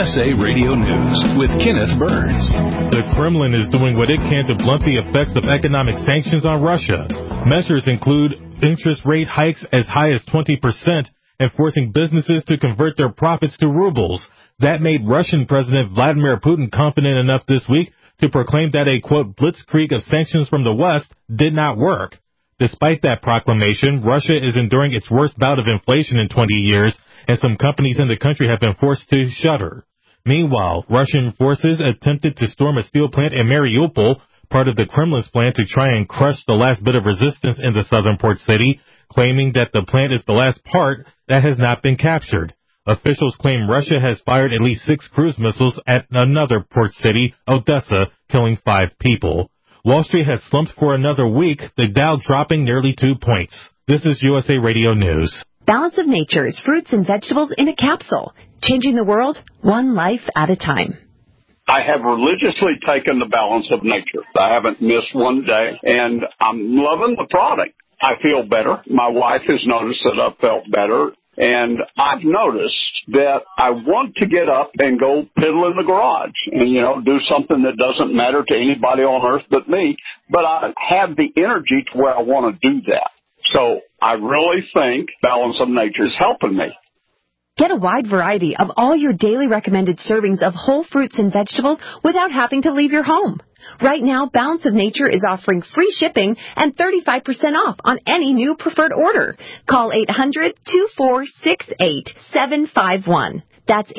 USA Radio News with Kenneth Burns. The Kremlin is doing what it can to blunt the effects of economic sanctions on Russia. Measures include interest rate hikes as high as 20% and forcing businesses to convert their profits to rubles. That made Russian President Vladimir Putin confident enough this week to proclaim that a, quote, blitzkrieg of sanctions from the West did not work. Despite that proclamation, Russia is enduring its worst bout of inflation in 20 years, and some companies in the country have been forced to shutter. Meanwhile, Russian forces attempted to storm a steel plant in Mariupol, part of the Kremlin's plan to try and crush the last bit of resistance in the southern port city, claiming that the plant is the last part that has not been captured. Officials claim Russia has fired at least 6 cruise missiles at another port city, Odessa, killing 5 people. Wall Street has slumped for another week, the Dow dropping nearly 2 points. This is USA Radio News. Balance of Nature's fruits and vegetables in a capsule, changing the world one life at a time. I have religiously taken the Balance of Nature. I haven't missed one day, and I'm loving the product. I feel better. My wife has noticed that I've felt better, and I've noticed that I want to get up and go piddle in the garage and, do something that doesn't matter to anybody on earth but me, but I have the energy to where I want to do that. So I really think Balance of Nature is helping me. Get a wide variety of all your daily recommended servings of whole fruits and vegetables without having to leave your home. Right now, Balance of Nature is offering free shipping and 35% off on any new preferred order. Call 800-2468-751. That's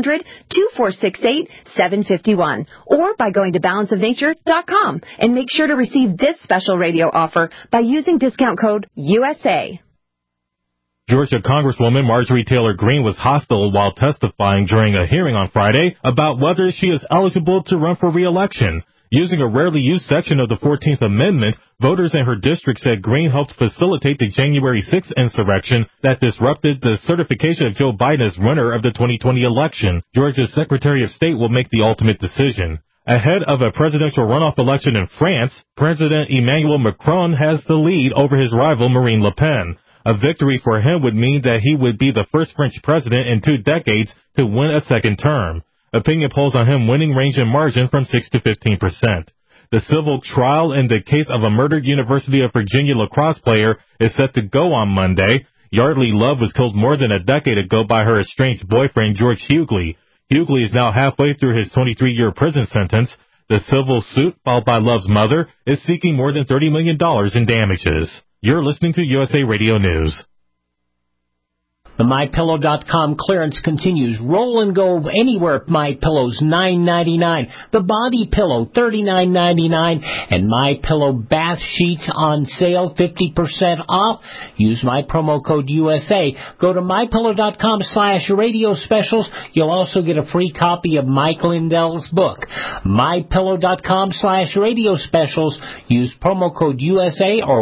800-2468-751. Or by going to balanceofnature.com and make sure to receive this special radio offer by using discount code USA. Georgia Congresswoman Marjorie Taylor Greene was hostile while testifying during a hearing on Friday about whether she is eligible to run for re-election. Using a rarely used section of the 14th Amendment, voters in her district said Greene helped facilitate the January 6th insurrection that disrupted the certification of Joe Biden as winner of the 2020 election. Georgia's Secretary of State will make the ultimate decision. Ahead of a presidential runoff election in France, President Emmanuel Macron has the lead over his rival Marine Le Pen. A victory for him would mean that he would be the first French president in 2 decades to win a second term. Opinion polls on him winning range in margin from 6 to 15%. The civil trial in the case of a murdered University of Virginia lacrosse player is set to go on Monday. Yardley Love was killed more than a decade ago by her estranged boyfriend, George Hughley. Hughley is now halfway through his 23-year prison sentence. The civil suit, filed by Love's mother, is seeking more than $30 million in damages. You're listening to USA Radio News. The MyPillow.com clearance continues. Roll and go anywhere. MyPillow's $9.99. The Body Pillow $39.99, and MyPillow bath sheets on sale 50% off. Use my promo code USA. Go to MyPillow.com/radio specials. You'll also get a free copy of Mike Lindell's book. MyPillow.com/radio specials. Use promo code USA or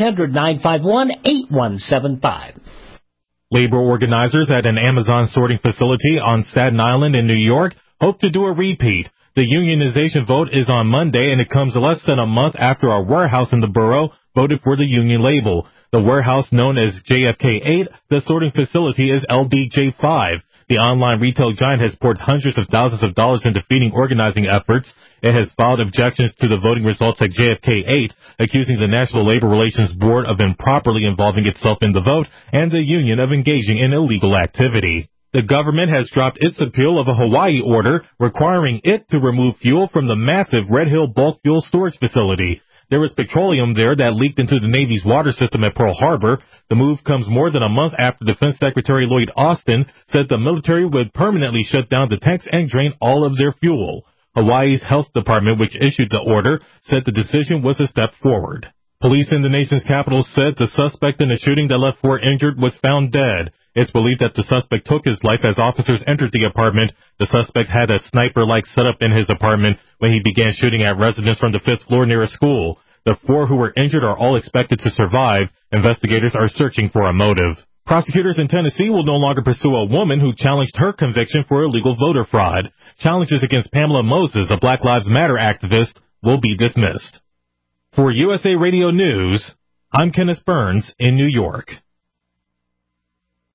1-800-951-8175. Labor organizers at an Amazon sorting facility on Staten Island in New York hope to do a repeat. The unionization vote is on Monday, and it comes less than a month after a warehouse in the borough voted for the union label. The warehouse, known as JFK 8, the sorting facility is LDJ 5. The online retail giant has poured hundreds of thousands of dollars into defeating organizing efforts. It has filed objections to the voting results at JFK 8, accusing the National Labor Relations Board of improperly involving itself in the vote and the union of engaging in illegal activity. The government has dropped its appeal of a Hawaii order requiring it to remove fuel from the massive Red Hill bulk fuel storage facility. There was petroleum there that leaked into the Navy's water system at Pearl Harbor. The move comes more than a month after Defense Secretary Lloyd Austin said the military would permanently shut down the tanks and drain all of their fuel. Hawaii's health department, which issued the order, said the decision was a step forward. Police in the nation's capital said the suspect in the shooting that left 4 injured was found dead. It's believed that the suspect took his life as officers entered the apartment. The suspect had a sniper-like setup in his apartment when he began shooting at residents from the 5th floor near a school. The 4 who were injured are all expected to survive. Investigators are searching for a motive. Prosecutors in Tennessee will no longer pursue a woman who challenged her conviction for illegal voter fraud. Challenges against Pamela Moses, a Black Lives Matter activist, will be dismissed. For USA Radio News, I'm Kenneth Burns in New York.